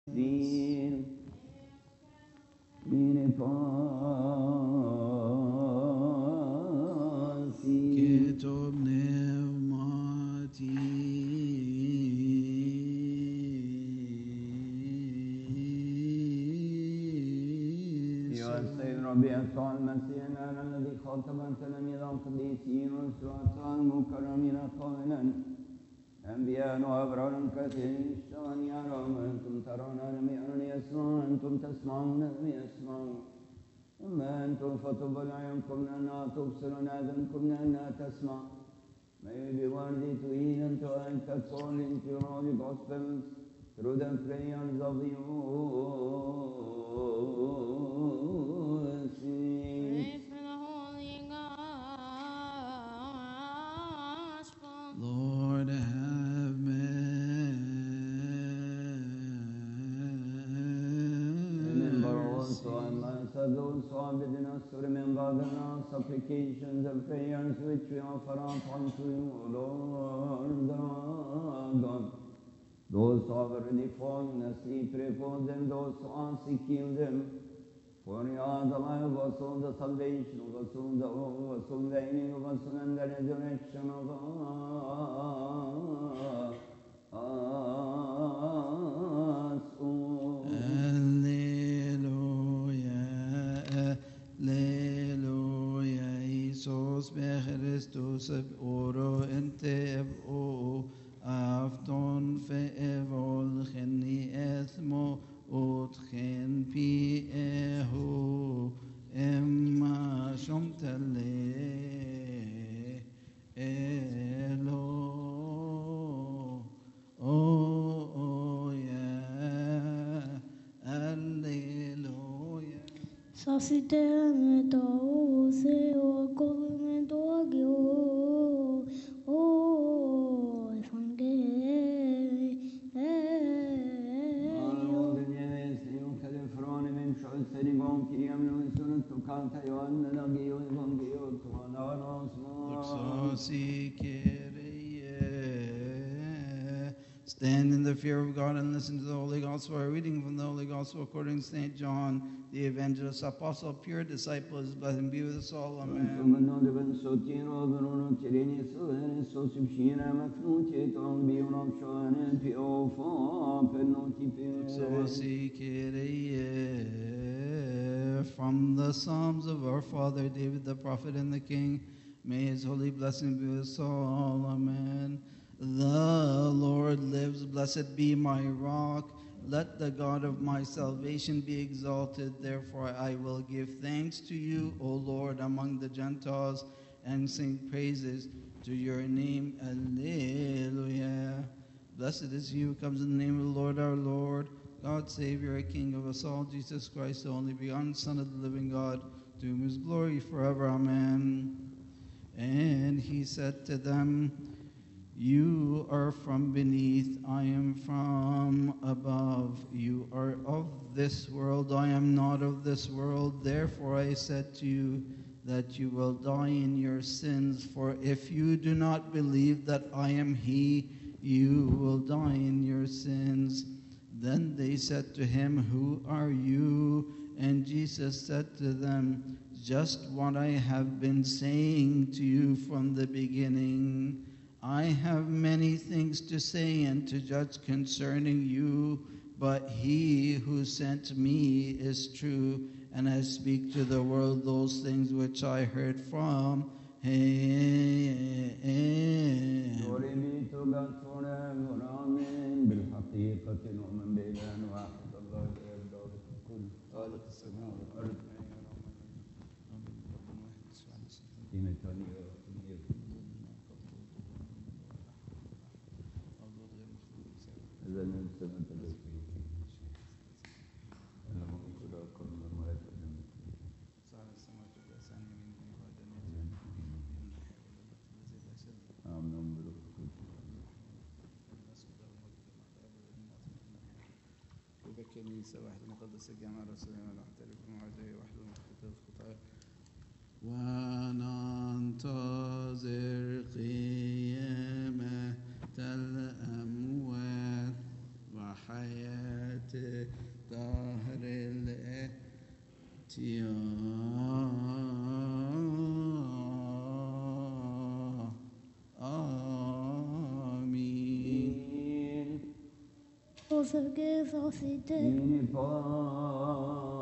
Din mine pasi كتب نعمتي أيها السيد ربي يسوع المسيح الذي خاطب تلاميذ القديسين والشهداء المكرمين قائلا أنبياء وأبرار كثيرين الشأن يرون أنتم ترون لم يرون يسمعون أنتم تسمعون لم يسمعون أما أنتم فطوبى لأعينكم لأنها تبصر وآذانكم لأنها تسمع. May we be worthy to eat and to enter fall into your holy gospels through the prayers of the Pray for the Holy Gospel. Lord, have Remember also mercy. and bless those who are within us to remember the supplications and prayers which we offer up unto you, O Lord our God. Those who have already fallen asleep, repose them. Those who are sick, heal them. For you are the life of us, all the salvation of us, all the hope of us, all the healing of us, and the resurrection of us. Alleluia, alleluia, Iisus Christus oro ente o afton fe evol cheni ethmo utchen pi ehu emma shomtale elo oh yeah alleluia. Sasiteme se o government o Doxosi Kyrie. Stand in the fear of God and listen to the Holy Gospel. A reading from the Holy Gospel according to St. John, the evangelist, apostle, pure disciple. His blessing be with us all. Amen. Doxosi Kyrie. From the Psalms of our father David the prophet and the king, may his holy blessing be with us all. Amen. The Lord lives, blessed be my rock. Let the God of my salvation be exalted. Therefore I will give thanks to you, O Lord, among the Gentiles, and sing praises to your name. Alleluia. Blessed is he who comes in the name of the Lord our Lord, God, Savior, King of us all, Jesus Christ, the only begotten Son of the living God, to whom is glory forever. Amen. And he said to them, you are from beneath, I am from above. You are of this world, I am not of this world. Therefore I said to you that you will die in your sins. For if you do not believe that I am he, you will die in your sins. Then they said to him, who are you? And Jesus said to them, just what I have been saying to you from the beginning. I have many things to say and to judge concerning you, but he who sent me is true, and I speak to the world those things which I heard from him. Glory be to God forever. Amen. بالحقيقة نؤمن بإله واحد الله الآب كل خالق السماء والأرض. كنيسة واحدة مقدسة جامعة رسولنا نعترف بموعده وحده مخطئ الخطايا وننتظر قيامة الأموات وحياة دهر الاتيان آمين. Oss förgäves oss i det. Min far